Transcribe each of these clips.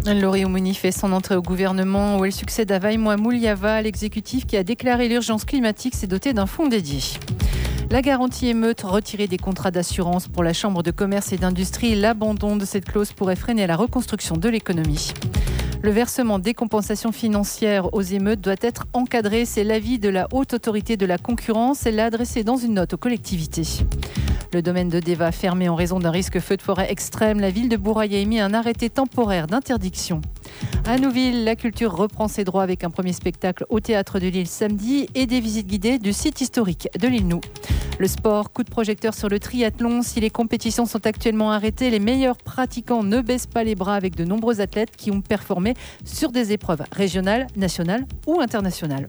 Laurie Oumouni fait son entrée au gouvernement où elle succède à Vaïmoa Mouliava. L'exécutif qui a déclaré l'urgence climatique s'est doté d'un fonds dédié. La garantie émeute retirée des contrats d'assurance pour la Chambre de commerce et d'industrie. L'abandon de cette clause pourrait freiner la reconstruction de l'économie. Le versement des compensations financières aux émeutes doit être encadré. C'est l'avis de la Haute Autorité de la Concurrence. Elle l'a adressé dans une note aux collectivités. Le domaine de Deva fermé en raison d'un risque feu de forêt extrême. La ville de Bourail a émis un arrêté temporaire d'interdiction. À Nouville, la culture reprend ses droits avec un premier spectacle au Théâtre de Lille samedi et des visites guidées du site historique de l'île-Nou. Le sport, coup de projecteur sur le triathlon. Si les compétitions sont actuellement arrêtées, les meilleurs pratiquants ne baissent pas les bras avec de nombreux athlètes qui ont performé sur des épreuves régionales, nationales ou internationales.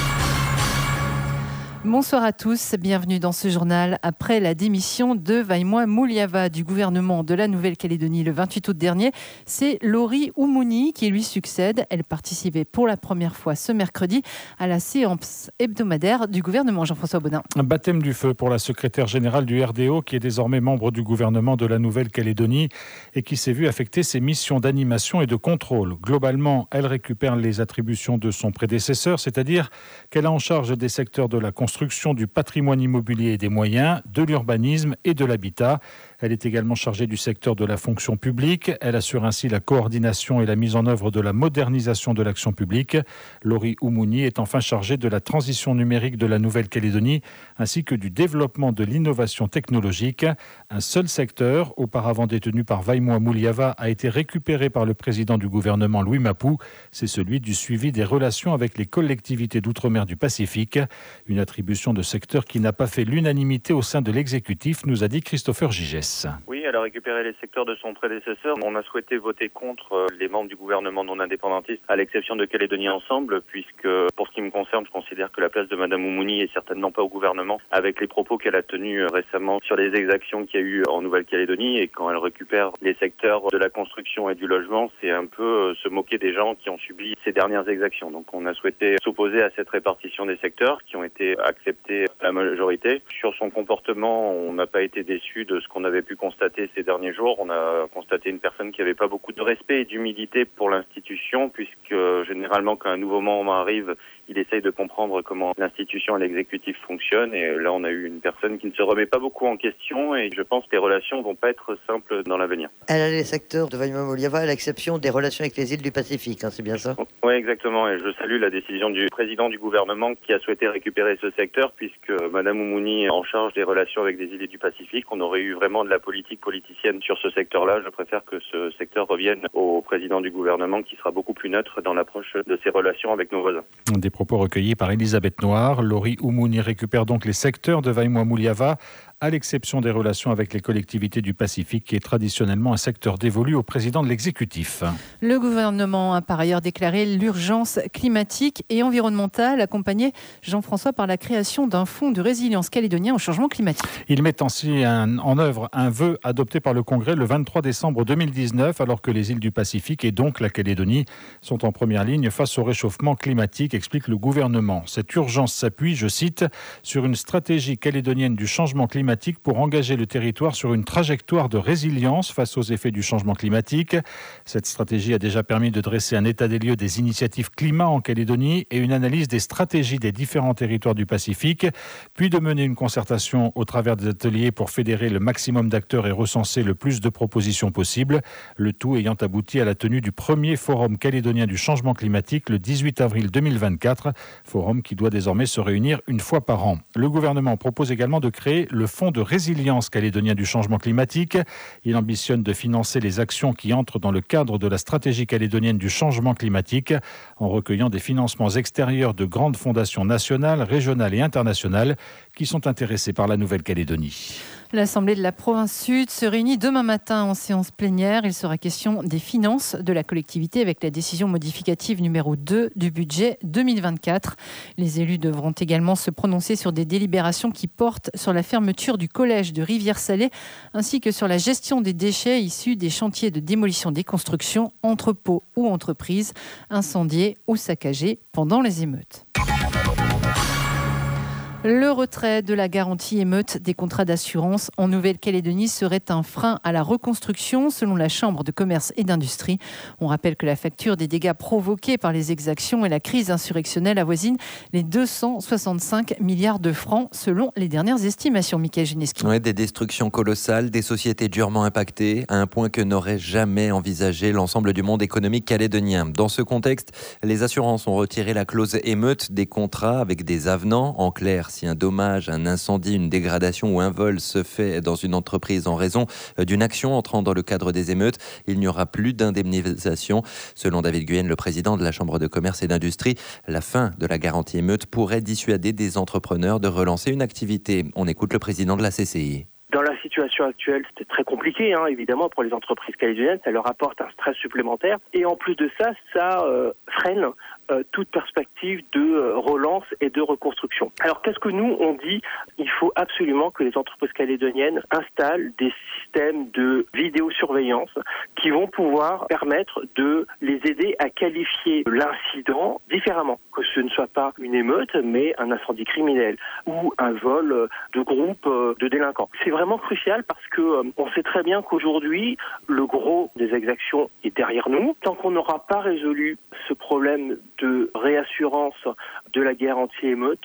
Bonsoir à tous, bienvenue dans ce journal. Après la démission de Vaïmoa Mouliava du gouvernement de la Nouvelle-Calédonie le 28 août dernier, c'est Laurie Oumouni qui lui succède. Elle participait pour la première fois ce mercredi à la séance hebdomadaire du gouvernement. Jean-François Baudin. Un baptême du feu pour la secrétaire générale du RDO qui est désormais membre du gouvernement de la Nouvelle-Calédonie et qui s'est vue affecter ses missions d'animation et de contrôle. Globalement, elle récupère les attributions de son prédécesseur, c'est-à-dire qu'elle a en charge des secteurs de la construction, du patrimoine immobilier et des moyens, de l'urbanisme et de l'habitat. Elle est également chargée du secteur de la fonction publique. Elle assure ainsi la coordination et la mise en œuvre de la modernisation de l'action publique. Laurie Oumouni est enfin chargée de la transition numérique de la Nouvelle-Calédonie ainsi que du développement de l'innovation technologique. Un seul secteur, auparavant détenu par Vaïmoa Mouliava, a été récupéré par le président du gouvernement Louis Mapou. C'est celui du suivi des relations avec les collectivités d'outre-mer du Pacifique. Une attribution de secteur qui n'a pas fait l'unanimité au sein de l'exécutif, nous a dit Christopher Gigès. Oui, elle a récupéré les secteurs de son prédécesseur. On a souhaité voter contre les membres du gouvernement non indépendantiste, à l'exception de Calédonie Ensemble, puisque pour ce qui me concerne, je considère que la place de Madame Oumouni est certainement pas au gouvernement, avec les propos qu'elle a tenus récemment sur les exactions qu'il y a eu en Nouvelle-Calédonie. Et quand elle récupère les secteurs de la construction et du logement, c'est un peu se moquer des gens qui ont subi ces dernières exactions. Donc on a souhaité s'opposer à cette répartition des secteurs qui ont été acceptés à la majorité. Sur son comportement, on n'a pas été déçus de ce qu'on avait pu constater ces derniers jours. On a constaté une personne qui n'avait pas beaucoup de respect et d'humilité pour l'institution, puisque généralement quand un nouveau membre arrive, il essaye de comprendre comment l'institution et l'exécutif fonctionnent. Et là, on a eu une personne qui ne se remet pas beaucoup en question et je pense que les relations vont pas être simples dans l'avenir. Elle a les secteurs de Vaïmoa Mouliava à l'exception des relations avec les îles du Pacifique, c'est bien ça ? Oui, exactement. Et je salue la décision du président du gouvernement qui a souhaité récupérer ce secteur, puisque Madame Oumouni est en charge des relations avec des îles du Pacifique. On aurait eu vraiment de la politique politicienne sur ce secteur-là. Je préfère que ce secteur revienne au président du gouvernement qui sera beaucoup plus neutre dans l'approche de ses relations avec nos voisins. Des propos recueillis par Elisabeth Noir. Laurie Oumouni récupère donc les secteurs de Vaïmoa Mouliava, à l'exception des relations avec les collectivités du Pacifique, qui est traditionnellement un secteur dévolu au président de l'exécutif. Le gouvernement a par ailleurs déclaré l'urgence climatique et environnementale, accompagnée, Jean-François, par la création d'un fonds de résilience calédonien au changement climatique. Il met ainsi en œuvre un vœu adopté par le Congrès le 23 décembre 2019, alors que les îles du Pacifique et donc la Calédonie sont en première ligne face au réchauffement climatique, explique le gouvernement. Cette urgence s'appuie, je cite, sur une stratégie calédonienne du changement climatique pour engager le territoire sur une trajectoire de résilience face aux effets du changement climatique. Cette stratégie a déjà permis de dresser un état des lieux des initiatives climat en Calédonie et une analyse des stratégies des différents territoires du Pacifique, puis de mener une concertation au travers des ateliers pour fédérer le maximum d'acteurs et recenser le plus de propositions possibles, le tout ayant abouti à la tenue du premier forum calédonien du changement climatique le 18 avril 2024, forum qui doit désormais se réunir une fois par an. Le gouvernement propose également de créer le Fonds de résilience calédonien du changement climatique. Il ambitionne de financer les actions qui entrent dans le cadre de la stratégie calédonienne du changement climatique en recueillant des financements extérieurs de grandes fondations nationales, régionales et internationales qui sont intéressées par la Nouvelle-Calédonie. L'Assemblée de la province sud se réunit demain matin en séance plénière. Il sera question des finances de la collectivité avec la décision modificative numéro 2 du budget 2024. Les élus devront également se prononcer sur des délibérations qui portent sur la fermeture du collège de Rivière-Salée ainsi que sur la gestion des déchets issus des chantiers de démolition des constructions, entrepôts ou entreprises incendiés ou saccagés pendant les émeutes. Le retrait de la garantie émeute des contrats d'assurance en Nouvelle-Calédonie serait un frein à la reconstruction, selon la Chambre de commerce et d'industrie. On rappelle que la facture des dégâts provoqués par les exactions et la crise insurrectionnelle avoisine les 265 milliards de francs, selon les dernières estimations. Mickaël Gineski. Ouais, des destructions colossales, des sociétés durement impactées, à un point que n'aurait jamais envisagé l'ensemble du monde économique calédonien. Dans ce contexte, les assurances ont retiré la clause émeute des contrats avec des avenants. En clair, si un dommage, un incendie, une dégradation ou un vol se fait dans une entreprise en raison d'une action entrant dans le cadre des émeutes, il n'y aura plus d'indemnisation. Selon David Guyenne, le président de la Chambre de commerce et d'industrie, la fin de la garantie émeute pourrait dissuader des entrepreneurs de relancer une activité. On écoute le président de la CCI. Dans la situation actuelle, c'était très compliqué, évidemment, pour les entreprises calédoniennes. Ça leur apporte un stress supplémentaire. Et en plus de ça, ça freine toute perspective de relance et de reconstruction. Alors, qu'est-ce que nous, on dit ? Il faut absolument que les entreprises calédoniennes installent des systèmes de vidéosurveillance qui vont pouvoir permettre de les aider à qualifier l'incident différemment. Que ce ne soit pas une émeute, mais un incendie criminel ou un vol de groupe de délinquants. C'est vraiment crucial parce que on sait très bien qu'aujourd'hui, le gros des exactions est derrière nous. Tant qu'on n'aura pas résolu ce problème de réassurance de la garantie émeute,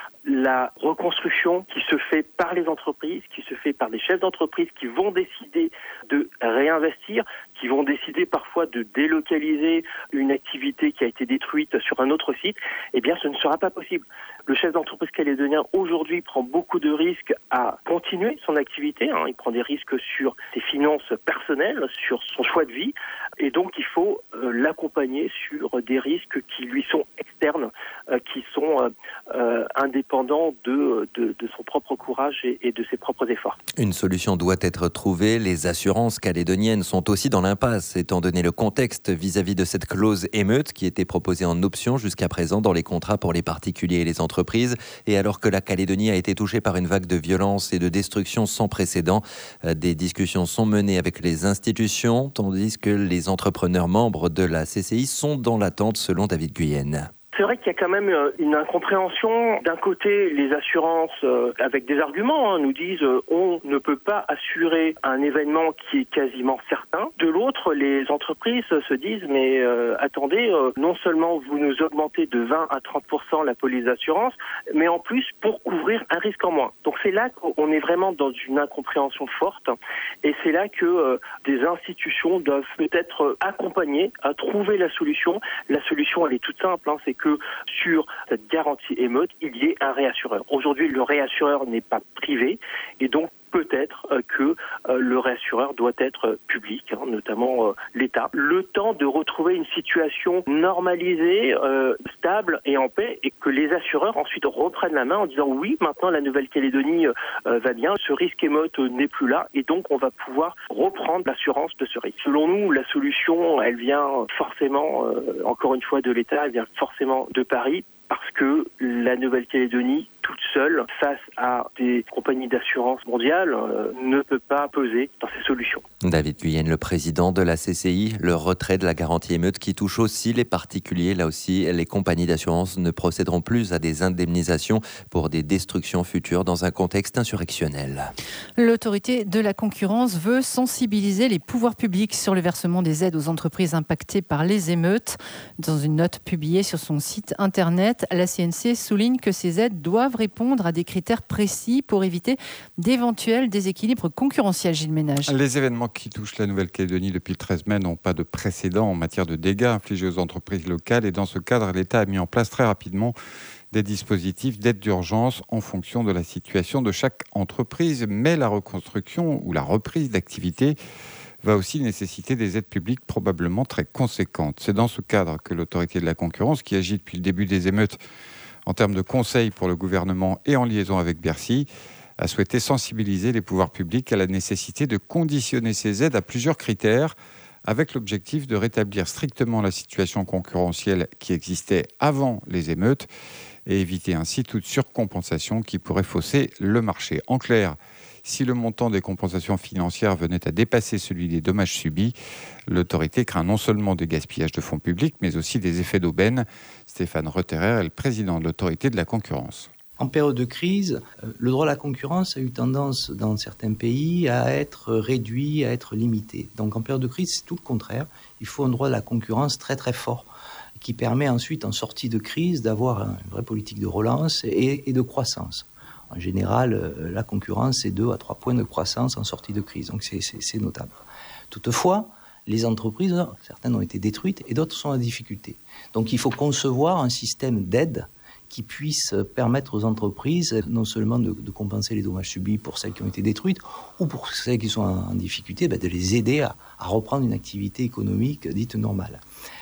la reconstruction qui se fait par les entreprises, qui se fait par des chefs d'entreprise qui vont décider de réinvestir, qui vont décider parfois de délocaliser une activité qui a été détruite sur un autre site, eh bien ce ne sera pas possible. Le chef d'entreprise calédonien aujourd'hui prend beaucoup de risques à continuer son activité, il prend des risques sur ses finances personnelles, sur son choix de vie, et donc il faut l'accompagner sur des risques qui lui sont externes, qui sont indépendants de son propre courage et de ses propres efforts. Une solution doit être trouvée. Les assurances calédoniennes sont aussi dans l'impasse, étant donné le contexte vis-à-vis de cette clause émeute qui était proposée en option jusqu'à présent dans les contrats pour les particuliers et les entreprises. Et alors que la Calédonie a été touchée par une vague de violence et de destruction sans précédent, des discussions sont menées avec les institutions, tandis que les entrepreneurs membres de la CCI sont dans l'attente, selon David Guyenne. C'est vrai qu'il y a quand même une incompréhension. D'un côté, les assurances, avec des arguments, nous disent on ne peut pas assurer un événement qui est quasiment certain. De l'autre, les entreprises se disent mais attendez, non seulement vous nous augmentez de 20 à 30% la police d'assurance, mais en plus pour couvrir un risque en moins. Donc c'est là qu'on est vraiment dans une incompréhension forte et c'est là que des institutions doivent peut-être accompagner à trouver la solution. La solution, elle est toute simple, c'est que sur cette garantie émeute, il y ait un réassureur. Aujourd'hui, le réassureur n'est pas privé et donc peut-être que le réassureur doit être public, notamment l'État. Le temps de retrouver une situation normalisée, stable et en paix, et que les assureurs ensuite reprennent la main en disant oui, maintenant la Nouvelle-Calédonie va bien, ce risque émeute n'est plus là, et donc on va pouvoir reprendre l'assurance de ce risque. Selon nous, la solution, elle vient forcément, encore une fois, de l'État, elle vient forcément de Paris, parce que la Nouvelle-Calédonie, toute seule, face à des compagnies d'assurance mondiales, ne peut pas peser dans ces solutions. David Guyenne, le président de la CCI, le retrait de la garantie émeute qui touche aussi les particuliers. Là aussi, les compagnies d'assurance ne procéderont plus à des indemnisations pour des destructions futures dans un contexte insurrectionnel. L'autorité de la concurrence veut sensibiliser les pouvoirs publics sur le versement des aides aux entreprises impactées par les émeutes. Dans une note publiée sur son site internet, la CNC souligne que ces aides doivent répondre à des critères précis pour éviter d'éventuels déséquilibres concurrentiels. Gilles Ménage. Les événements qui touchent la Nouvelle-Calédonie depuis le 13 mai n'ont pas de précédent en matière de dégâts infligés aux entreprises locales et dans ce cadre, l'État a mis en place très rapidement des dispositifs d'aide d'urgence en fonction de la situation de chaque entreprise. Mais la reconstruction ou la reprise d'activité va aussi nécessiter des aides publiques probablement très conséquentes. C'est dans ce cadre que l'autorité de la concurrence, qui agit depuis le début des émeutes en termes de conseils pour le gouvernement et en liaison avec Bercy, a souhaité sensibiliser les pouvoirs publics à la nécessité de conditionner ces aides à plusieurs critères, avec l'objectif de rétablir strictement la situation concurrentielle qui existait avant les émeutes et éviter ainsi toute surcompensation qui pourrait fausser le marché. En clair, si le montant des compensations financières venait à dépasser celui des dommages subis, l'autorité craint non seulement des gaspillages de fonds publics, mais aussi des effets d'aubaine. Stéphane Rotterer est le président de l'autorité de la concurrence. En période de crise, le droit à la concurrence a eu tendance dans certains pays à être réduit, à être limité. Donc en période de crise, c'est tout le contraire. Il faut un droit de la concurrence très très fort qui permet ensuite, en sortie de crise, d'avoir une vraie politique de relance et de croissance. En général, la concurrence, c'est 2 à 3 points de croissance en sortie de crise. Donc c'est notable. Toutefois, les entreprises, certaines ont été détruites et d'autres sont en difficulté. Donc il faut concevoir un système d'aide qui puisse permettre aux entreprises non seulement de compenser les dommages subis pour celles qui ont été détruites ou pour celles qui sont en difficulté, de les aider à reprendre une activité économique dite normale.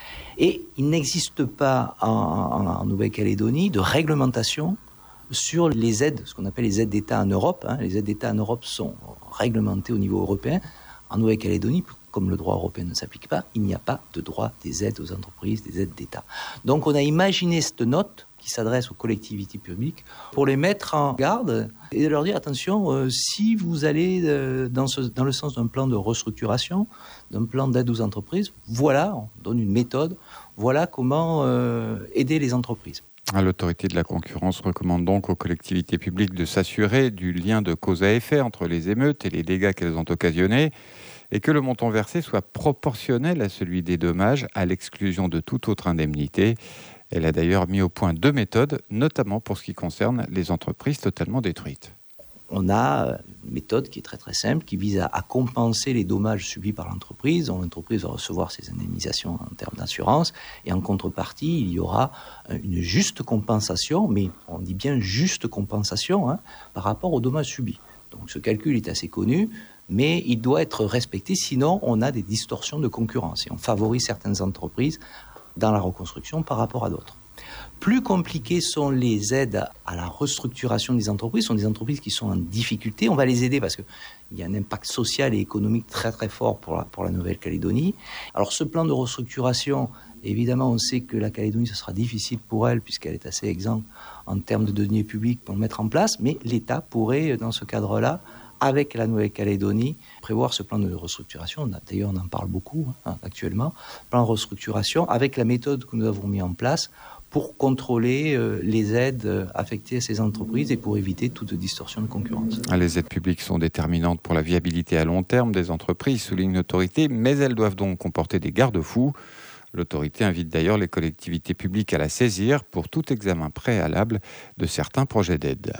Et il n'existe pas en Nouvelle-Calédonie de réglementation sur les aides, ce qu'on appelle les aides d'État en Europe. Les aides d'État en Europe sont réglementées au niveau européen. En Nouvelle-Calédonie, comme le droit européen ne s'applique pas, il n'y a pas de droit des aides aux entreprises, des aides d'État. Donc on a imaginé cette note qui s'adresse aux collectivités publiques pour les mettre en garde et leur dire attention, si vous allez dans le sens d'un plan de restructuration, d'un plan d'aide aux entreprises, voilà, on donne une méthode, voilà comment aider les entreprises. L'autorité de la concurrence recommande donc aux collectivités publiques de s'assurer du lien de cause à effet entre les émeutes et les dégâts qu'elles ont occasionnés et que le montant versé soit proportionnel à celui des dommages, à l'exclusion de toute autre indemnité. Elle a d'ailleurs mis au point 2 méthodes, notamment pour ce qui concerne les entreprises totalement détruites. On a une méthode qui est très très simple, qui vise à compenser les dommages subis par l'entreprise, dont l'entreprise va recevoir ses indemnisations en termes d'assurance, et en contrepartie, il y aura une juste compensation, mais on dit bien juste compensation, par rapport aux dommages subis. Donc ce calcul est assez connu, mais il doit être respecté, sinon on a des distorsions de concurrence, et on favorise certaines entreprises dans la reconstruction par rapport à d'autres. Plus compliquées sont les aides à la restructuration des entreprises. Ce sont des entreprises qui sont en difficulté. On va les aider parce qu'il y a un impact social et économique très très fort pour la Nouvelle-Calédonie. Alors ce plan de restructuration, évidemment, on sait que la Calédonie, ce sera difficile pour elle puisqu'elle est assez exempte en termes de deniers publics pour le mettre en place. Mais l'État pourrait, dans ce cadre-là, avec la Nouvelle-Calédonie, prévoir ce plan de restructuration. D'ailleurs, on en parle beaucoup actuellement. Plan de restructuration avec la méthode que nous avons mis en place pour contrôler les aides affectées à ces entreprises et pour éviter toute distorsion de concurrence. Les aides publiques sont déterminantes pour la viabilité à long terme des entreprises, souligne l'autorité, mais elles doivent donc comporter des garde-fous. L'autorité invite d'ailleurs les collectivités publiques à la saisir pour tout examen préalable de certains projets d'aide.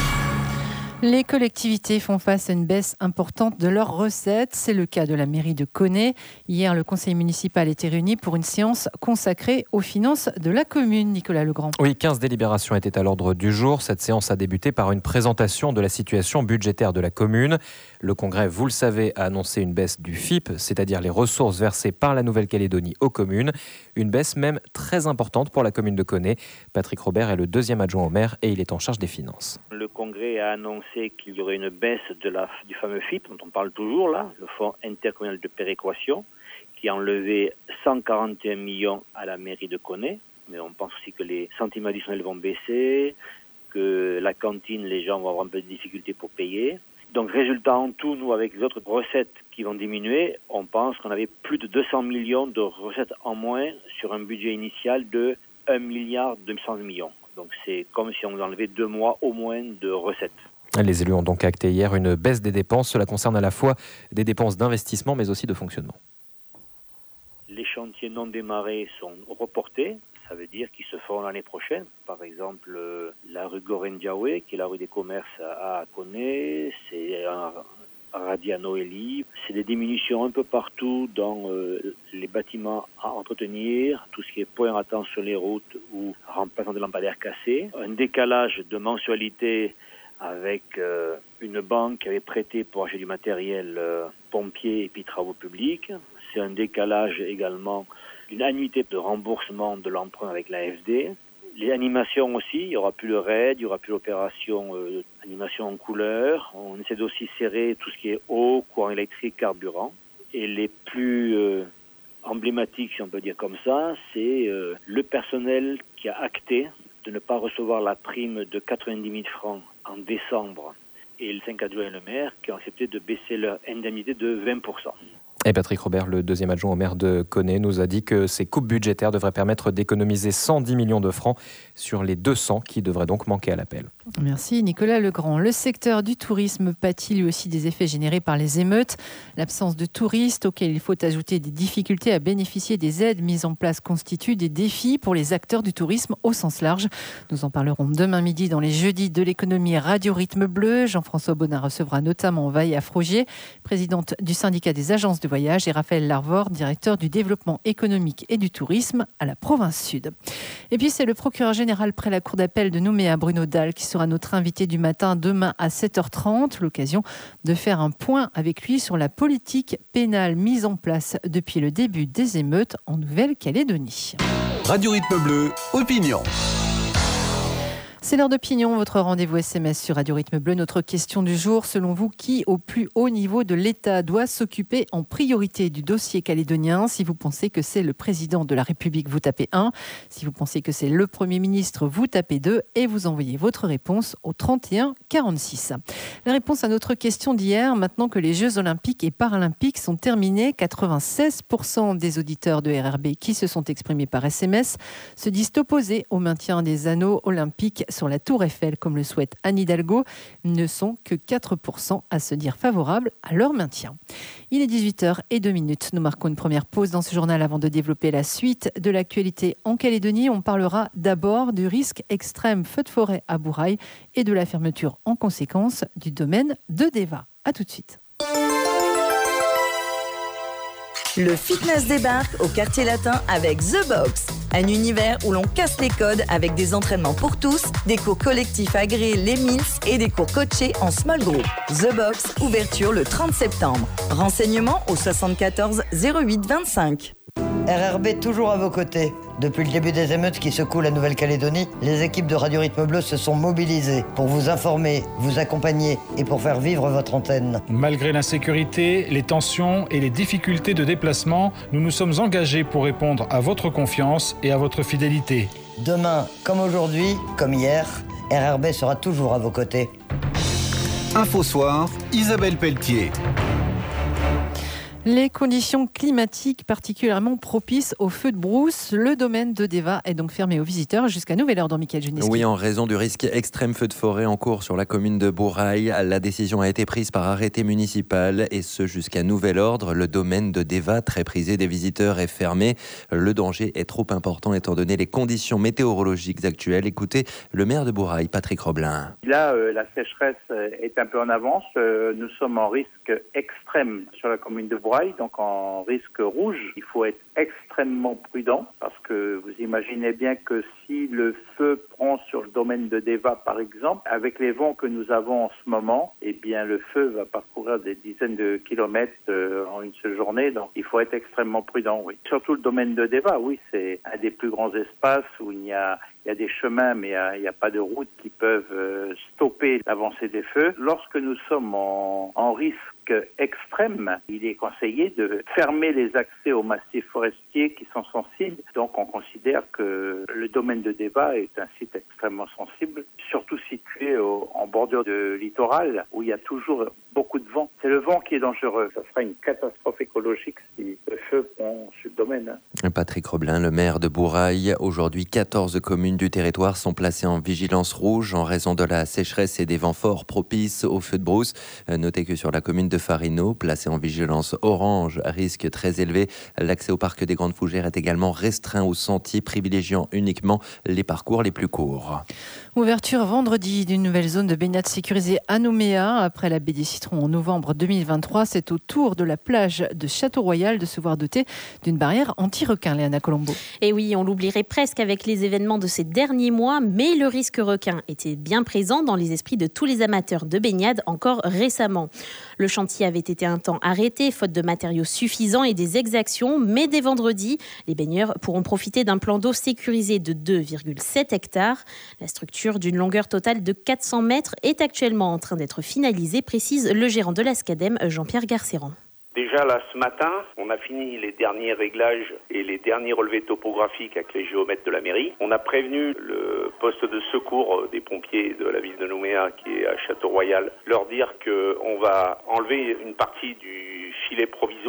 Les collectivités font face à une baisse importante de leurs recettes. C'est le cas de la mairie de Koné. Hier, le conseil municipal était réuni pour une séance consacrée aux finances de la commune. Nicolas Legrand. Oui, 15 délibérations étaient à l'ordre du jour. Cette séance a débuté par une présentation de la situation budgétaire de la commune. Le Congrès, vous le savez, a annoncé une baisse du FIP, c'est-à-dire les ressources versées par la Nouvelle-Calédonie aux communes. Une baisse même très importante pour la commune de Koné. Patrick Robert est le deuxième adjoint au maire et il est en charge des finances. Le Congrès a annoncé qu'il y aurait une baisse du fameux FIP, dont on parle toujours là, le Fonds intercommunal de péréquation, qui a enlevé 141 millions à la mairie de Koné. Mais on pense aussi que les centimes additionnels vont baisser, que la cantine, les gens vont avoir un peu de difficultés pour payer. Donc résultat en tout, nous, avec les autres recettes qui vont diminuer, on pense qu'on avait plus de 200 millions de recettes en moins sur un budget initial de 1 milliard 200 millions. Donc c'est comme si on enlevait 2 mois au moins de recettes. Les élus ont donc acté hier une baisse des dépenses. Cela concerne à la fois des dépenses d'investissement mais aussi de fonctionnement. Les chantiers non démarrés sont reportés. Ça veut dire qu'ils se feront l'année prochaine. Par exemple, la rue Gorendiaoué, qui est la rue des commerces à Koné, c'est Radia Noélie. C'est des diminutions un peu partout dans les bâtiments à entretenir, tout ce qui est point à temps sur les routes ou remplacement de lampadaires cassés. Un décalage de mensualité avec une banque qui avait prêté pour acheter du matériel pompier et puis travaux publics. C'est un décalage également d'une annuité de remboursement de l'emprunt avec l'AFD. Les animations aussi, il n'y aura plus le RAID, il n'y aura plus l'opération animation en couleur. On essaie d'aussi serrer tout ce qui est eau, courant électrique, carburant. Et les plus emblématiques, si on peut dire comme ça, c'est le personnel qui a acté de ne pas recevoir la prime de 90 000 francs en décembre et les 5 adjoints et le maire qui ont accepté de baisser leur indemnité de 20%. Et Patrick Robert, le deuxième adjoint au maire de Koné, nous a dit que ces coupes budgétaires devraient permettre d'économiser 110 millions de francs sur les 200 qui devraient donc manquer à l'appel. Merci Nicolas Legrand. Le secteur du tourisme pâtit lui aussi des effets générés par les émeutes. L'absence de touristes, auxquels il faut ajouter des difficultés à bénéficier des aides mises en place, constitue des défis pour les acteurs du tourisme au sens large. Nous en parlerons demain midi dans les jeudis de l'économie Radio Rythme Bleu. Jean-François Bonnat recevra notamment Vaïa Frogier, présidente du syndicat des agences de voyage, et Raphaël Larvor, directeur du développement économique et du tourisme à la province sud. Et puis c'est le procureur général près la cour d'appel de Nouméa, Bruno Dalle, qui sera notre invité du matin demain à 7h30. L'occasion de faire un point avec lui sur la politique pénale mise en place depuis le début des émeutes en Nouvelle-Calédonie. Radio Rythme Bleu, opinion. C'est l'heure d'opinion, votre rendez-vous SMS sur Radio Rythme Bleu. Notre question du jour, selon vous, qui au plus haut niveau de l'État doit s'occuper en priorité du dossier calédonien? Si vous pensez que c'est le président de la République, vous tapez 1. Si vous pensez que c'est le Premier ministre, vous tapez 2 et vous envoyez votre réponse au 31 46. La réponse à notre question d'hier, maintenant que les Jeux Olympiques et Paralympiques sont terminés, 96% des auditeurs de RRB qui se sont exprimés par SMS se disent opposés au maintien des anneaux olympiques sur la Tour Eiffel, comme le souhaite Anne Hidalgo. Ne sont que 4% à se dire favorables à leur maintien. Il est 18h02. Nous marquons une première pause dans ce journal avant de développer la suite de l'actualité en Calédonie. On parlera d'abord du risque extrême feu de forêt à Bourail et de la fermeture en conséquence du domaine de Deva. A tout de suite. Le fitness débarque au quartier latin avec The Box. Un univers où l'on casse les codes avec des entraînements pour tous, des cours collectifs agréés les MILF et des cours coachés en small group. The Box, ouverture le 30 septembre. Renseignements au 74 08 25. RRB toujours à vos côtés. Depuis le début des émeutes qui secouent la Nouvelle-Calédonie, les équipes de Radio Rythme Bleu se sont mobilisées pour vous informer, vous accompagner et pour faire vivre votre antenne. Malgré l'insécurité, les tensions et les difficultés de déplacement, nous nous sommes engagés pour répondre à votre confiance et à votre fidélité. Demain, comme aujourd'hui, comme hier, RRB sera toujours à vos côtés. Info Soir, Isabelle Pelletier. Les conditions climatiques particulièrement propices aux feux de brousse. Le domaine de Deva est donc fermé aux visiteurs jusqu'à nouvel ordre, Mickaël Juneski. Oui, en raison du risque extrême feu de forêt en cours sur la commune de Bourail. La décision a été prise par arrêté municipal et ce jusqu'à nouvel ordre. Le domaine de Deva, très prisé des visiteurs, est fermé. Le danger est trop important étant donné les conditions météorologiques actuelles. Écoutez le maire de Bourail, Patrick Roblin. Là, la sécheresse est un peu en avance. Nous sommes en risque extrême sur la commune de Bourail. Donc en risque rouge, il faut être extrêmement prudent parce que vous imaginez bien que si le feu prend sur le domaine de Deva par exemple, avec les vents que nous avons en ce moment, eh bien le feu va parcourir des dizaines de kilomètres en une seule journée, donc il faut être extrêmement prudent, oui. Surtout le domaine de Deva, oui, c'est un des plus grands espaces où il y a des chemins, mais il n'y a pas de routes qui peuvent stopper l'avancée des feux. Lorsque nous sommes en risque extrême, il est conseillé de fermer les accès aux massifs forestiers qui sont sensibles. Donc on considère que le domaine de Deva est un site extrêmement sensible, surtout situé en bordure de littoral où il y a toujours beaucoup de vent. C'est le vent qui est dangereux. Ça sera une catastrophe écologique si le feu prend sur le domaine. Patrick Roblin, le maire de Bourail. Aujourd'hui, 14 communes du territoire sont placées en vigilance rouge en raison de la sécheresse et des vents forts propices aux feux de brousse. Notez que sur la commune de Farino, placée en vigilance orange, à risque très élevé, l'accès au parc des Grandes Fougères est également restreint aux sentiers, privilégiant uniquement les parcours les plus courts. Ouverture vendredi d'une nouvelle zone de baignade sécurisée à Nouméa. Après la baie des Citrons en novembre 2023, c'est au tour de la plage de Château-Royal de se voir dotée d'une barrière anti-requin, Léana Colombo. Et oui, on l'oublierait presque avec les événements de ces derniers mois, mais le risque requin était bien présent dans les esprits de tous les amateurs de baignade encore récemment. Le chantier avait été un temps arrêté, faute de matériaux suffisants et des exactions, mais dès vendredi, les baigneurs pourront profiter d'un plan d'eau sécurisé de 2,7 hectares. La structure d'une longueur totale de 400 mètres est actuellement en train d'être finalisée, précise le gérant de l'Ascadem, Jean-Pierre Garceran. Déjà là, ce matin, on a fini les derniers réglages et les derniers relevés topographiques avec les géomètres de la mairie. On a prévenu le poste de secours des pompiers de la ville de Nouméa qui est à Château-Royal, leur dire qu'on va enlever une partie du filet provisoire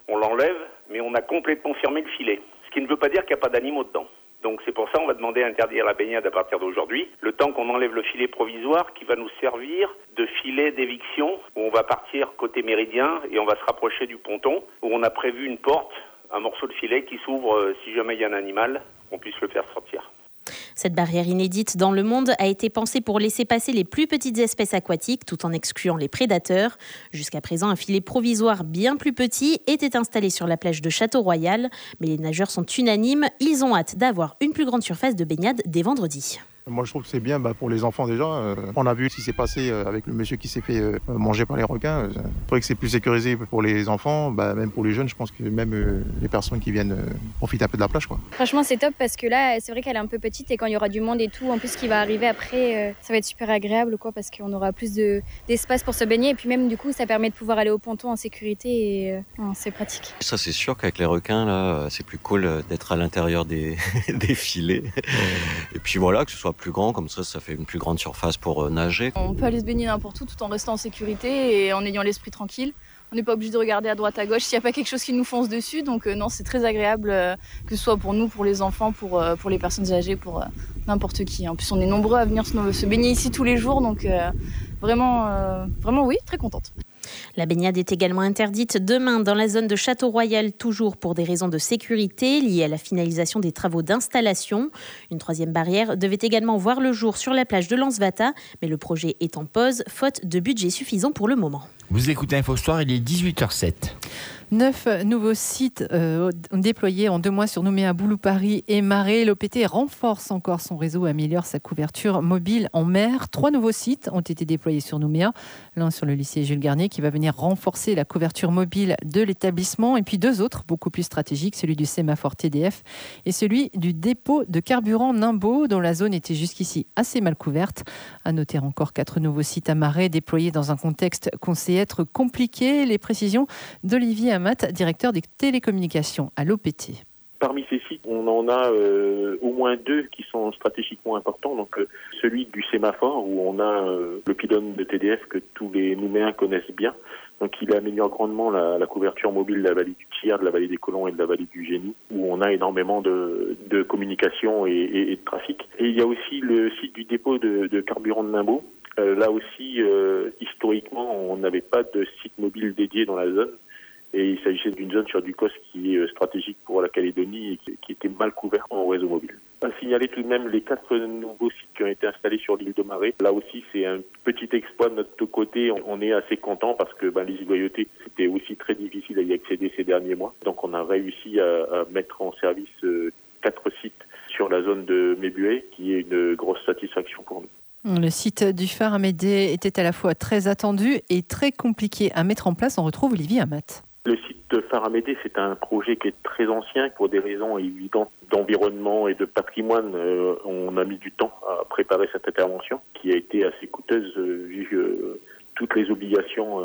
on l'enlève, mais on a complètement fermé le filet. Ce qui ne veut pas dire qu'il n'y a pas d'animaux dedans. Donc c'est pour ça qu'on va demander à interdire la baignade à partir d'aujourd'hui, le temps qu'on enlève le filet provisoire qui va nous servir de filet d'éviction, où on va partir côté méridien et on va se rapprocher du ponton, où on a prévu une porte, un morceau de filet qui s'ouvre si jamais il y a un animal, qu'on puisse le faire sortir. Cette barrière inédite dans le monde a été pensée pour laisser passer les plus petites espèces aquatiques tout en excluant les prédateurs. Jusqu'à présent, un filet provisoire bien plus petit était installé sur la plage de Château-Royal, mais les nageurs sont unanimes, ils ont hâte d'avoir une plus grande surface de baignade dès vendredi. Moi je trouve que c'est bien pour les enfants déjà. On a vu ce qui s'est passé avec le monsieur qui s'est fait manger par les requins. Je trouvais que c'est plus sécurisé pour les enfants, même pour les jeunes. Je pense que même les personnes qui viennent profiter un peu de la plage, quoi. Franchement c'est top parce que là c'est vrai qu'elle est un peu petite et quand il y aura du monde et tout, en plus ce qui va arriver après, ça va être super agréable quoi, parce qu'on aura plus d'espace pour se baigner et puis même du coup ça permet de pouvoir aller au ponton en sécurité et c'est pratique. Ça c'est sûr qu'avec les requins là c'est plus cool d'être à l'intérieur des filets. Et puis voilà, que ce soit plus grand, comme ça fait une plus grande surface pour nager. On peut aller se baigner n'importe où tout en restant en sécurité et en ayant l'esprit tranquille. On n'est pas obligé de regarder à droite à gauche s'il n'y a pas quelque chose qui nous fonce dessus, donc non, c'est très agréable, que ce soit pour nous, pour les enfants, pour les personnes âgées, pour n'importe qui. En plus on est nombreux à venir se baigner ici tous les jours, donc vraiment oui, très contente. La baignade est également interdite demain dans la zone de Château-Royal, toujours pour des raisons de sécurité liées à la finalisation des travaux d'installation. Une troisième barrière devait également voir le jour sur la plage de Lansvata, mais le projet est en pause, faute de budget suffisant pour le moment. Vous écoutez InfoSoir, il est 18h07. 9 nouveaux sites déployés en 2 mois sur Nouméa, Boulou, Paris et Marais. L'OPT renforce encore son réseau et améliore sa couverture mobile en mer. 3 nouveaux sites ont été déployés sur Nouméa. L'un sur le lycée Jules Garnier qui va venir renforcer la couverture mobile de l'établissement. Et puis 2 autres beaucoup plus stratégiques, celui du sémaphore TDF et celui du dépôt de carburant Nimbo, dont la zone était jusqu'ici assez mal couverte. À noter encore 4 nouveaux sites à Marais déployés dans un contexte qu'on sait être compliqué. Les précisions d'Olivier Amat, directeur des télécommunications à l'OPT. Parmi ces sites, on en a au moins 2 qui sont stratégiquement importants. Donc celui du sémaphore où on a le pylône de TDF que tous les Nouméens connaissent bien. Donc il améliore grandement la couverture mobile de la vallée du Thiers, de la vallée des Colons et de la vallée du Génie, où on a énormément de communication et de trafic. Et il y a aussi le site du dépôt de carburant de Nimbo. Là aussi, historiquement, on n'avait pas de site mobile dédié dans la zone. Et il s'agissait d'une zone sur Ducos qui est stratégique pour la Calédonie et qui était mal couverte en réseau mobile. À signaler tout de même les 4 nouveaux sites qui ont été installés sur l'île de Marais. Là aussi, c'est un petit exploit de notre côté. On est assez content parce que les loyautés, c'était aussi très difficile à y accéder ces derniers mois. Donc on a réussi à mettre en service 4 sites sur la zone de Mébuet, qui est une grosse satisfaction pour nous. Le site du phare Amédée était à la fois très attendu et très compliqué à mettre en place. On retrouve Olivier Amat. Le site de phare Amédée, c'est un projet qui est très ancien pour des raisons évidentes d'environnement et de patrimoine. On a mis du temps à préparer cette intervention qui a été assez coûteuse vu toutes les obligations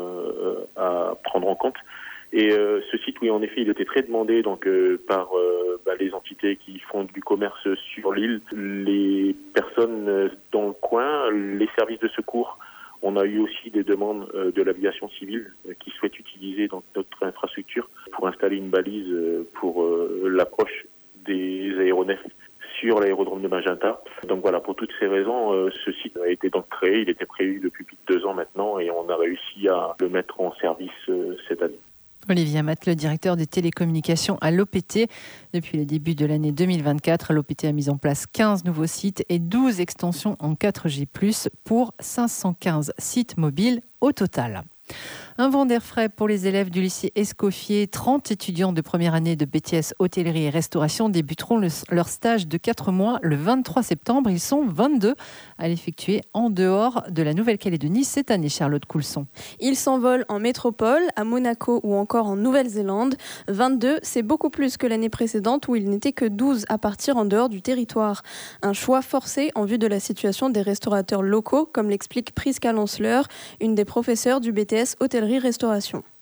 à prendre en compte. Et ce site, oui, en effet, il était très demandé par les entités qui font du commerce sur l'île, les personnes dans le coin, les services de secours. On a eu aussi des demandes de l'aviation civile qui souhaitent utiliser notre infrastructure pour installer une balise pour l'approche des aéronefs sur l'aérodrome de Magenta. Donc voilà, pour toutes ces raisons, ce site a été donc créé. Il était prévu depuis plus de 2 ans maintenant et on a réussi à le mettre en service cette année. Olivier Amat, le directeur des télécommunications à l'OPT. Depuis le début de l'année 2024, l'OPT a mis en place 15 nouveaux sites et 12 extensions en 4G+, pour 515 sites mobiles au total. Un vent d'air frais pour les élèves du lycée Escoffier. 30 étudiants de première année de BTS Hôtellerie et Restauration débuteront leur stage de 4 mois le 23 septembre. Ils sont 22 à l'effectuer en dehors de la Nouvelle-Calédonie cette année, Charlotte Coulson. Ils s'envolent en métropole, à Monaco ou encore en Nouvelle-Zélande. 22, c'est beaucoup plus que l'année précédente où il n'était que 12 à partir en dehors du territoire. Un choix forcé en vue de la situation des restaurateurs locaux, comme l'explique Prisca Lanceleur, une des professeurs du BTS Hôtellerie-Restauration.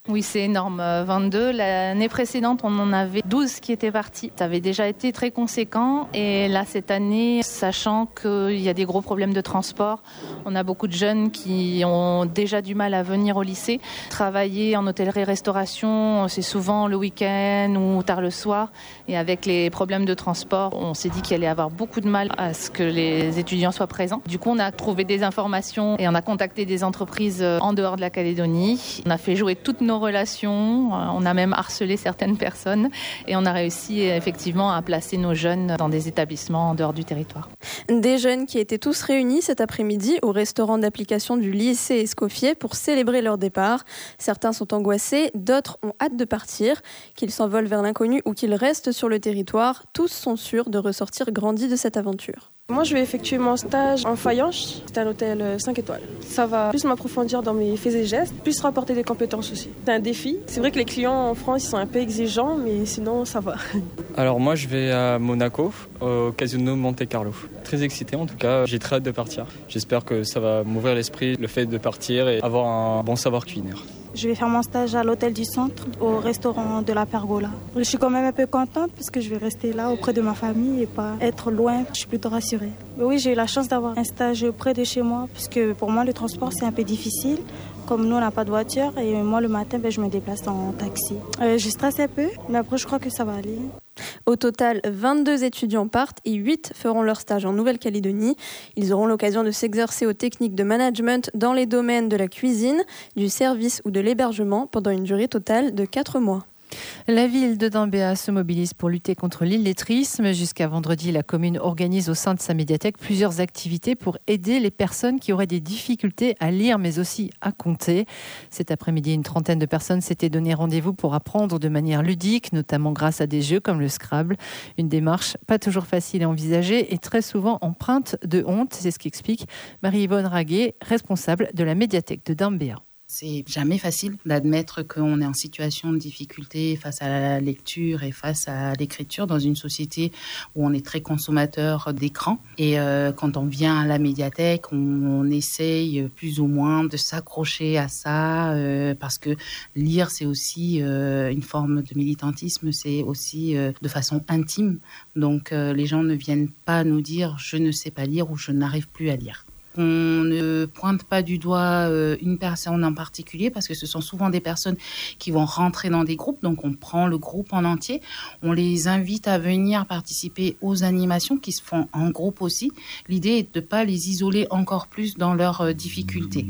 Oui, c'est énorme. 22. L'année précédente, on en avait 12 qui étaient partis. Ça avait déjà été très conséquent. Et là, cette année, sachant qu'il y a des gros problèmes de transport, on a beaucoup de jeunes qui ont déjà du mal à venir au lycée. Travailler en hôtellerie-restauration, c'est souvent le week-end ou tard le soir. Et avec les problèmes de transport, on s'est dit qu'il allait y avoir beaucoup de mal à ce que les étudiants soient présents. Du coup, on a trouvé des informations et on a contacté des entreprises en dehors de la Calédonie. On a fait jouer toutes nos relations, on a même harcelé certaines personnes et on a réussi effectivement à placer nos jeunes dans des établissements en dehors du territoire. Des jeunes qui étaient tous réunis cet après-midi au restaurant d'application du lycée Escoffier pour célébrer leur départ. Certains sont angoissés, d'autres ont hâte de partir. Qu'ils s'envolent vers l'inconnu ou qu'ils restent sur le territoire, tous sont sûrs de ressortir grandis de cette aventure. Moi, je vais effectuer mon stage en faïence. C'est un hôtel 5 étoiles. Ça va plus m'approfondir dans mes faits et gestes, plus rapporter des compétences aussi. C'est un défi. C'est vrai que les clients en France, ils sont un peu exigeants, mais sinon, ça va. Alors moi, je vais à Monaco, au Casino Monte Carlo. Très excité en tout cas, j'ai très hâte de partir. J'espère que ça va m'ouvrir l'esprit, le fait de partir et avoir un bon savoir culinaire. Je vais faire mon stage à l'hôtel du centre, au restaurant de la Pergola. Je suis quand même un peu contente parce que je vais rester là auprès de ma famille et pas être loin. Je suis plutôt rassurée. Mais oui, j'ai eu la chance d'avoir un stage près de chez moi parce que pour moi, le transport, c'est un peu difficile. Comme nous, on n'a pas de voiture et moi, le matin, je me déplace en taxi. Je stresse un peu, mais après, je crois que ça va aller. Au total, 22 étudiants partent et 8 feront leur stage en Nouvelle-Calédonie. Ils auront l'occasion de s'exercer aux techniques de management dans les domaines de la cuisine, du service ou de l'hébergement pendant une durée totale de 4 mois. La ville de Dambéa se mobilise pour lutter contre l'illettrisme. Jusqu'à vendredi, la commune organise au sein de sa médiathèque plusieurs activités pour aider les personnes qui auraient des difficultés à lire mais aussi à compter. Cet après-midi, une trentaine de personnes s'étaient donné rendez-vous pour apprendre de manière ludique, notamment grâce à des jeux comme le Scrabble. Une démarche pas toujours facile à envisager et très souvent empreinte de honte. C'est ce qu'explique Marie-Yvonne Raguet, responsable de la médiathèque de Dambéa. C'est jamais facile d'admettre qu'on est en situation de difficulté face à la lecture et face à l'écriture dans une société où on est très consommateur d'écran. Et quand on vient à la médiathèque, on essaye plus ou moins de s'accrocher à ça parce que lire, c'est aussi une forme de militantisme, c'est aussi de façon intime. Donc les gens ne viennent pas nous dire « je ne sais pas lire » ou « je n'arrive plus à lire ». On ne pointe pas du doigt une personne en particulier parce que ce sont souvent des personnes qui vont rentrer dans des groupes. Donc, on prend le groupe en entier. On les invite à venir participer aux animations qui se font en groupe aussi. L'idée est de ne pas les isoler encore plus dans leurs difficultés.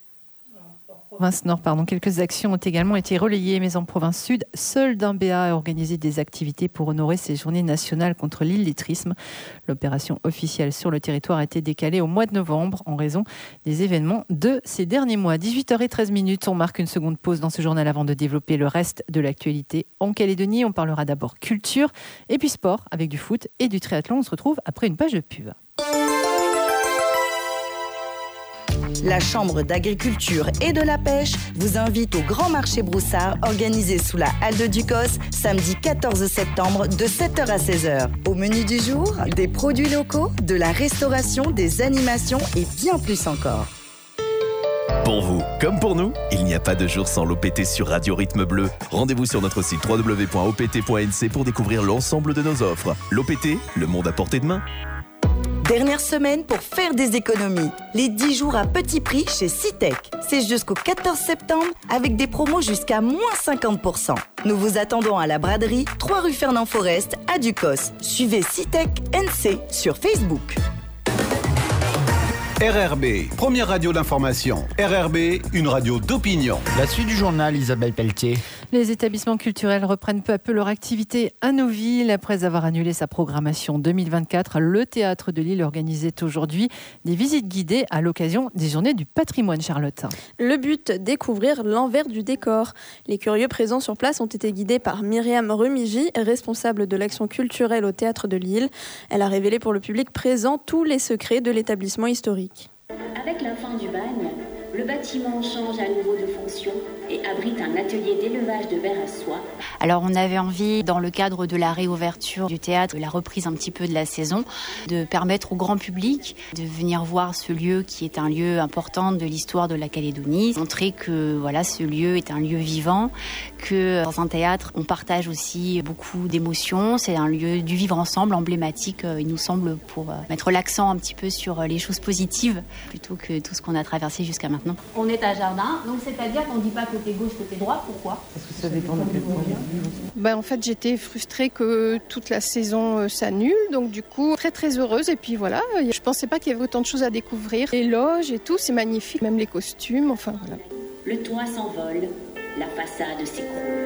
Province Nord, quelques actions ont également été relayées, mais en province Sud, seul Dambéa a organisé des activités pour honorer ces journées nationales contre l'illettrisme. L'opération officielle sur le territoire a été décalée au mois de novembre en raison des événements de ces derniers mois. 18h13, on marque une seconde pause dans ce journal avant de développer le reste de l'actualité en Calédonie. On parlera d'abord culture et puis sport avec du foot et du triathlon. On se retrouve après une page de pub. La Chambre d'agriculture et de la pêche vous invite au Grand Marché Broussard organisé sous la halle de Ducos samedi 14 septembre de 7h à 16h. Au menu du jour, des produits locaux, de la restauration, des animations et bien plus encore. Pour vous, comme pour nous, il n'y a pas de jour sans l'OPT sur Radio Rythme Bleu. Rendez-vous sur notre site www.opt.nc pour découvrir l'ensemble de nos offres. L'OPT, le monde à portée de main. Dernière semaine pour faire des économies. Les 10 jours à petit prix chez Citec. C'est jusqu'au 14 septembre avec des promos jusqu'à moins 50%. Nous vous attendons à la braderie, 3 rue Fernand Forest à Ducos. Suivez Citec NC sur Facebook. RRB, première radio d'information. RRB, une radio d'opinion. La suite du journal, Isabelle Pelletier. Les établissements culturels reprennent peu à peu leur activité à Nouville. Après avoir annulé sa programmation 2024, le Théâtre de Lille organisait aujourd'hui des visites guidées à l'occasion des Journées du patrimoine, Charlotte. Le but, découvrir l'envers du décor. Les curieux présents sur place ont été guidés par Myriam Remigi, responsable de l'action culturelle au Théâtre de Lille. Elle a révélé pour le public présent tous les secrets de l'établissement historique. Avec la fin du bagne, Le bâtiment change à nouveau de fonction et abrite un atelier d'élevage de vers à soie. Alors on avait envie, dans le cadre de la réouverture du théâtre, la reprise un petit peu de la saison, de permettre au grand public de venir voir ce lieu qui est un lieu important de l'histoire de la Calédonie, montrer que voilà, ce lieu est un lieu vivant, que dans un théâtre on partage aussi beaucoup d'émotions, c'est un lieu du vivre ensemble emblématique, il nous semble, pour mettre l'accent un petit peu sur les choses positives plutôt que tout ce qu'on a traversé jusqu'à maintenant. On est à jardin, donc c'est-à-dire qu'on ne dit pas côté gauche, côté droit. Pourquoi ? Parce que ça dépend de quel point de vue. En fait, j'étais frustrée que toute la saison s'annule, donc du coup, très très heureuse. Et puis voilà, je pensais pas qu'il y avait autant de choses à découvrir. Les loges et tout, c'est magnifique, même les costumes, enfin voilà. Le toit s'envole, la façade s'écroule.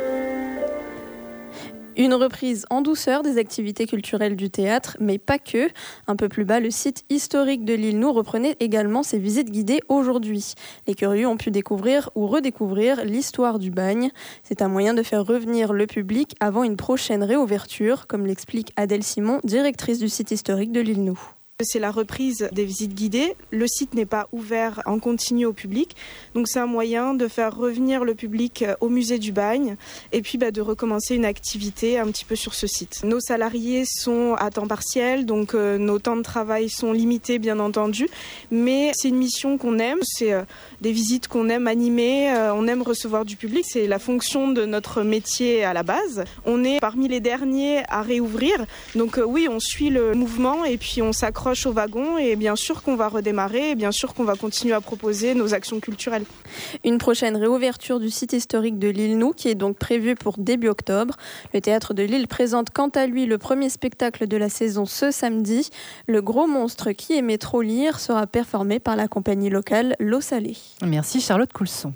Une reprise en douceur des activités culturelles du théâtre, mais pas que. Un peu plus bas, le site historique de l'île Nou reprenait également ses visites guidées aujourd'hui. Les curieux ont pu découvrir ou redécouvrir l'histoire du bagne. C'est un moyen de faire revenir le public avant une prochaine réouverture, comme l'explique Adèle Simon, directrice du site historique de l'île Nou. C'est la reprise des visites guidées. Le site n'est pas ouvert en continu au public. Donc c'est un moyen de faire revenir le public au musée du bagne et puis de recommencer une activité un petit peu sur ce site. Nos salariés sont à temps partiel, donc nos temps de travail sont limités bien entendu. Mais c'est une mission qu'on aime, c'est des visites qu'on aime animer, on aime recevoir du public. C'est la fonction de notre métier à la base. On est parmi les derniers à réouvrir. Donc oui, on suit le mouvement et puis on s'accroche au wagon et bien sûr qu'on va redémarrer et bien sûr qu'on va continuer à proposer nos actions culturelles. Une prochaine réouverture du site historique de l'île Nou qui est donc prévue pour début octobre. Le théâtre de l'île présente quant à lui le premier spectacle de la saison ce samedi. Le gros monstre qui aimait trop lire sera performé par la compagnie locale L'Eau Salée. Merci Charlotte Coulson.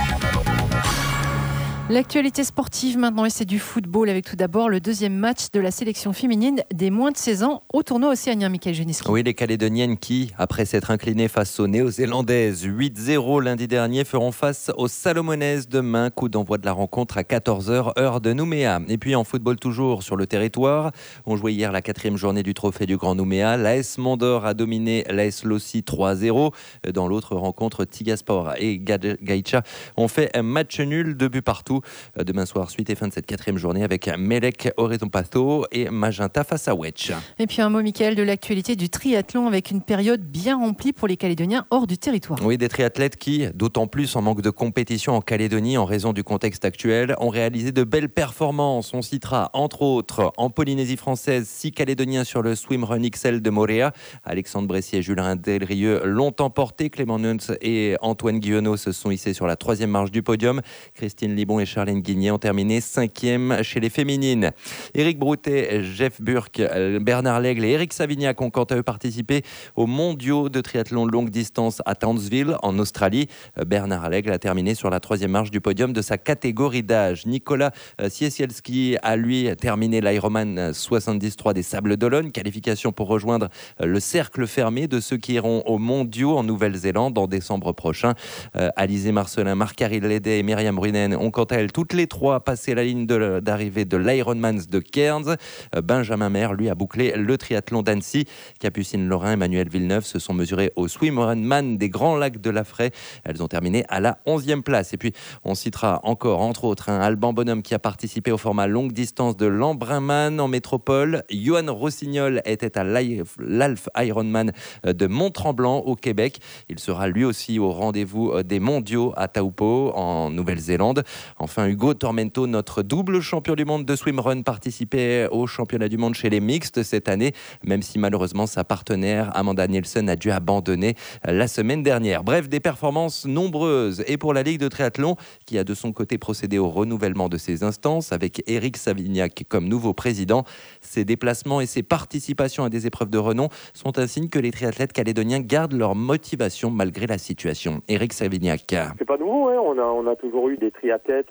L'actualité sportive maintenant, et c'est du football avec tout d'abord le deuxième match de la sélection féminine des moins de 16 ans au tournoi océanien, Mickaël Juniski. Oui, les Calédoniennes qui, après s'être inclinées face aux Néo-Zélandaises 8-0 lundi dernier, feront face aux Salomonaises demain. Coup d'envoi de la rencontre à 14h, heure de Nouméa. Et puis en football toujours sur le territoire, on jouait hier la 4e journée du trophée du Grand Nouméa. L'AS Mandor a dominé l'AS Lossi 3-0. Dans l'autre rencontre, Tigaspor et Gaïcha ont fait un match nul, 2 buts partout. Demain soir, suite et fin de cette 4e journée avec Melek Horizon Pato et Magenta face à Wedge. Et puis un mot, Mickaël, de l'actualité du triathlon avec une période bien remplie pour les Calédoniens hors du territoire. Oui, des triathlètes qui, d'autant plus en manque de compétition en Calédonie en raison du contexte actuel, ont réalisé de belles performances. On citera entre autres en Polynésie française 6 Calédoniens sur le swimrun XL de Moréa. Alexandre Bressier et Julien Delrieux l'ont emporté. Clément Nuns et Antoine Guillonneau se sont hissés sur la 3e marche du podium. Christine Libon et Charlène Guigné ont terminé 5e chez les féminines. Éric Broutet, Jeff Burke, Bernard Lègle et Eric Savignac ont quant à eux participé aux mondiaux de triathlon longue distance à Townsville en Australie. Bernard Lègle a terminé sur la 3e marche du podium de sa catégorie d'âge. Nicolas Ciesielski a lui terminé l'Ironman 73 des Sables d'Olonne, qualification pour rejoindre le cercle fermé de ceux qui iront aux mondiaux en Nouvelle-Zélande en décembre prochain. Alizé Marcelin, Marc-Harry Lédet et Myriam Brunen ont quant à elles toutes les trois passé la ligne d'arrivée de l'Ironman de Cairns. Benjamin Maire, lui, a bouclé le triathlon d'Annecy. Capucine Lorrain, Emmanuel Villeneuve se sont mesurés au swimrunman des Grands Lacs de la Fraye. Elles ont terminé à la 11e place. Et puis, on citera encore, entre autres, Alban Bonhomme qui a participé au format longue distance de l'Embrunman en métropole. Johan Rossignol était à l'Alf Ironman de Mont-Tremblant au Québec. Il sera lui aussi au rendez-vous des mondiaux à Taupo en Nouvelle-Zélande. Enfin, Hugo Tormento, notre double champion du monde de swimrun, participait au championnat du monde chez les mixtes cette année, même si malheureusement sa partenaire Amanda Nielsen a dû abandonner la semaine dernière. Bref, des performances nombreuses. Et pour la Ligue de triathlon, qui a de son côté procédé au renouvellement de ses instances, avec Eric Savignac comme nouveau président, ses déplacements et ses participations à des épreuves de renom sont un signe que les triathlètes calédoniens gardent leur motivation malgré la situation. Eric Savignac. C'est pas nouveau, hein. On a toujours eu des triathlètes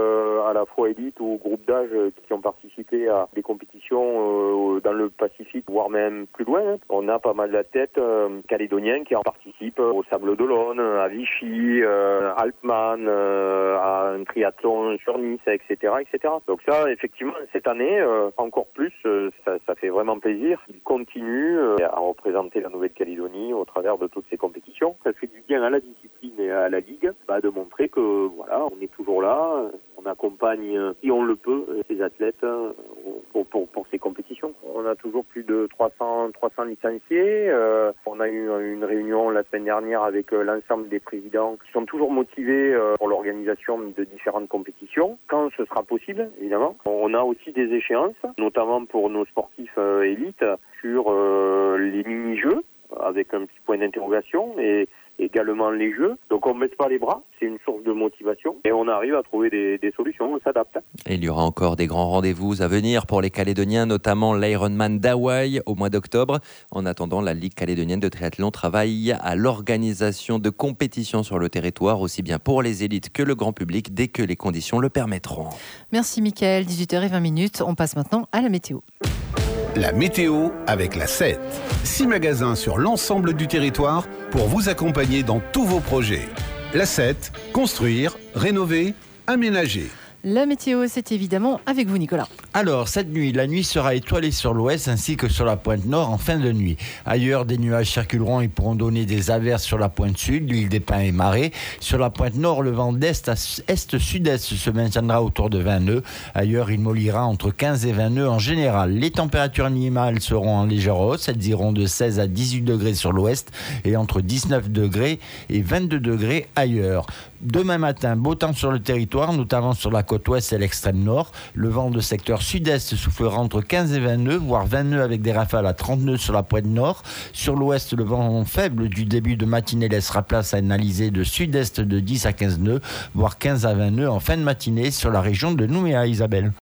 à la fois élite ou groupe d'âge qui ont participé à des compétitions dans le Pacifique, voire même plus loin. Hein. On a pas mal d'athlètes calédoniens qui en participent au Sables d'Olonne, à Vichy, Alpman, à un triathlon sur Nice, etc., etc. Donc ça, effectivement, cette année, encore plus, ça fait vraiment plaisir. Ils continuent à représenter la Nouvelle-Calédonie au travers de toutes ces compétitions. Ça fait du bien à la discipline. discipline et à la Ligue, de montrer que voilà, on est toujours là, on accompagne si on le peut ces athlètes pour ces compétitions. On a toujours plus de 300 licenciés. On a eu une réunion la semaine dernière avec l'ensemble des présidents qui sont toujours motivés pour l'organisation de différentes compétitions, quand ce sera possible, évidemment. On a aussi des échéances, notamment pour nos sportifs élites, sur les mini-jeux, avec un petit point d'interrogation, et également les jeux. Donc on ne baisse pas les bras, c'est une source de motivation, et on arrive à trouver des solutions, on s'adapte. Et il y aura encore des grands rendez-vous à venir pour les Calédoniens, notamment l'Ironman d'Hawaï au mois d'octobre. En attendant, la Ligue calédonienne de triathlon travaille à l'organisation de compétitions sur le territoire, aussi bien pour les élites que le grand public, dès que les conditions le permettront. Merci Mickaël, 18h20. On passe maintenant à la météo. La météo avec la 7. 6 magasins sur l'ensemble du territoire pour vous accompagner dans tous vos projets. La 7, construire, rénover, aménager. La météo, c'est évidemment avec vous, Nicolas. Alors, cette nuit, la nuit sera étoilée sur l'ouest ainsi que sur la pointe nord en fin de nuit. Ailleurs, des nuages circuleront et pourront donner des averses sur la pointe sud, l'île des Pins et Marais. Sur la pointe nord, le vent d'est à est-sud-est se maintiendra autour de 20 nœuds. Ailleurs, il mollira entre 15 et 20 nœuds en général. Les températures minimales seront en légère hausse. Elles iront de 16 à 18 degrés sur l'ouest et entre 19 degrés et 22 degrés ailleurs. Demain matin, beau temps sur le territoire, notamment sur la côte ouest et l'extrême nord. Le vent de secteur sud-est soufflera entre 15 et 20 nœuds, voire 20 nœuds avec des rafales à 30 nœuds sur la pointe nord. Sur l'ouest, le vent faible du début de matinée laissera place à une alizée de sud-est de 10 à 15 nœuds, voire 15 à 20 nœuds en fin de matinée sur la région de Nouméa, Isabelle.